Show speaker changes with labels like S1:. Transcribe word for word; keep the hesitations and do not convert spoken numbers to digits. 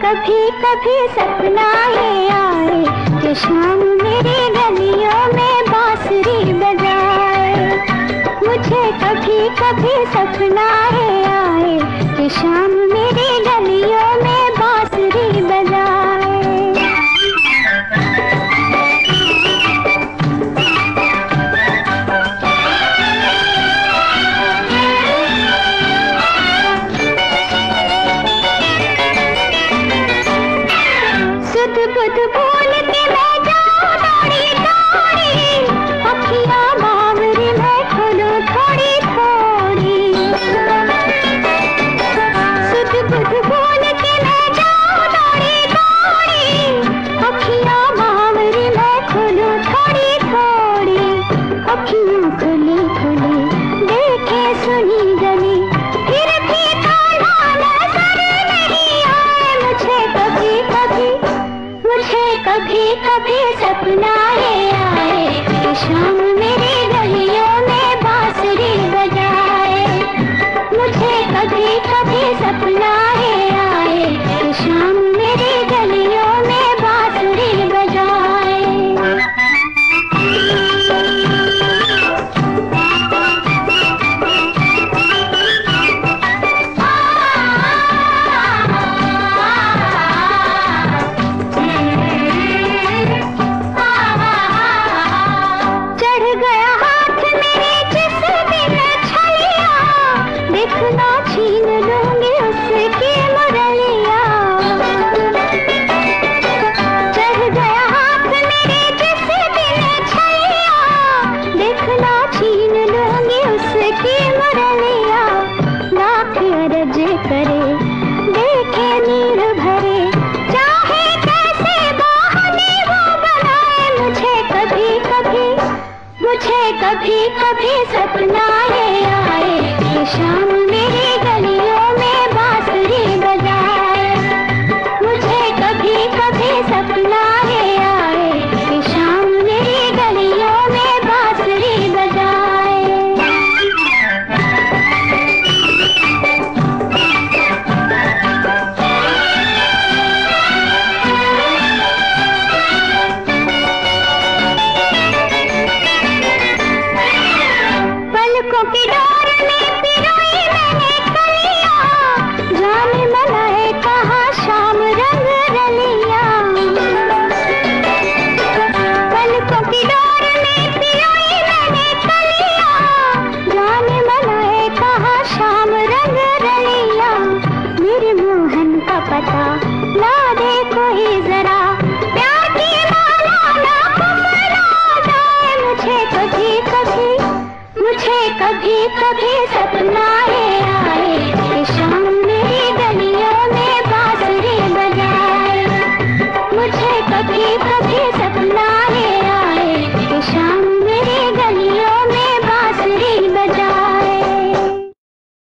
S1: कभी कभी सपना ये आए कि शाम मेरी गलियों में बांसुरी बजाए। मुझे कभी कभी सपना ये आए कि शाम मेरी गलियों में बांसुरी बजाए। सुध बुध भूल के मैं जाऊं दौड़ी दौड़ी, अखियां बावरी मैं खोलूं थोड़ी थोड़ी। सुध बुध भूल के मैं जाऊं दौड़ी दौड़ी, अखियां बावरी मैं खोलूं थोड़ी थोड़ी। अखियां खुली खुली देखे सुनी गली, फिर भी ताला नजर नहीं आए मुझे कभी कभी। मुझे कभी कभी सपना ये आए कि शाम मेरी गलियों में बांसुरी बजाए। मुझे कभी कभी सपना ये आए कि शाम मेरी गलियों में बांसुरी बजाए। देखना छीन लूंगी उसकी मुरलिया, चढ़ गया हाथ मेरे जिस दिन छलिया। देखना छीन लूंगी उसकी मुरलिया, लाख अरज करे देखे नीर भरे, चाहे कैसे बहाने वो बनाए। मुझे कभी कभी मुझे कभी कभी सपना ये आए कि शाम